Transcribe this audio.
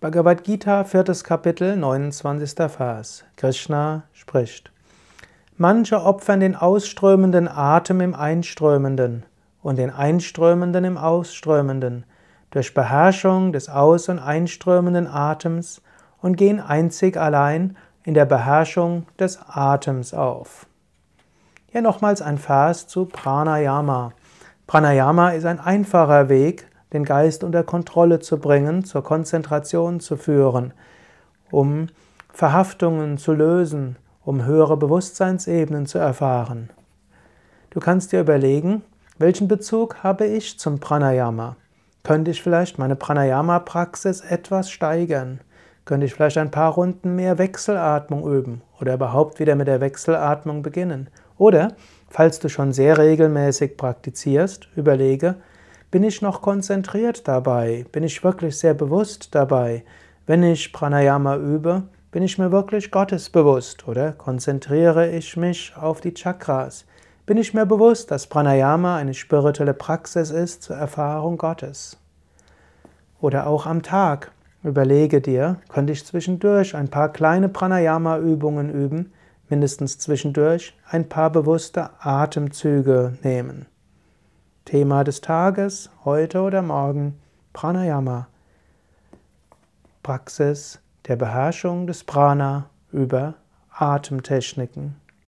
Bhagavad Gita, 4. Kapitel, 29. Vers. Krishna spricht: Manche opfern den ausströmenden Atem im Einströmenden und den Einströmenden im Ausströmenden durch Beherrschung des aus- und einströmenden Atems und gehen einzig allein in der Beherrschung des Atems auf. Hier nochmals ein Vers zu Pranayama. Pranayama ist ein einfacher Weg, den Geist unter Kontrolle zu bringen, zur Konzentration zu führen, um Verhaftungen zu lösen, um höhere Bewusstseinsebenen zu erfahren. Du kannst dir überlegen, welchen Bezug habe ich zum Pranayama? Könnte ich vielleicht meine Pranayama-Praxis etwas steigern? Könnte ich vielleicht ein paar Runden mehr Wechselatmung üben oder überhaupt wieder mit der Wechselatmung beginnen? Oder, falls du schon sehr regelmäßig praktizierst, überlege: Bin ich noch konzentriert dabei? Bin ich wirklich sehr bewusst dabei? Wenn ich Pranayama übe, bin ich mir wirklich gottesbewusst oder konzentriere ich mich auf die Chakras? Bin ich mir bewusst, dass Pranayama eine spirituelle Praxis ist zur Erfahrung Gottes? Oder auch am Tag. Überlege dir, könnte ich zwischendurch ein paar kleine Pranayama-Übungen üben, mindestens zwischendurch ein paar bewusste Atemzüge nehmen. Thema des Tages, heute oder morgen, Pranayama. Praxis der Beherrschung des Prana über Atemtechniken.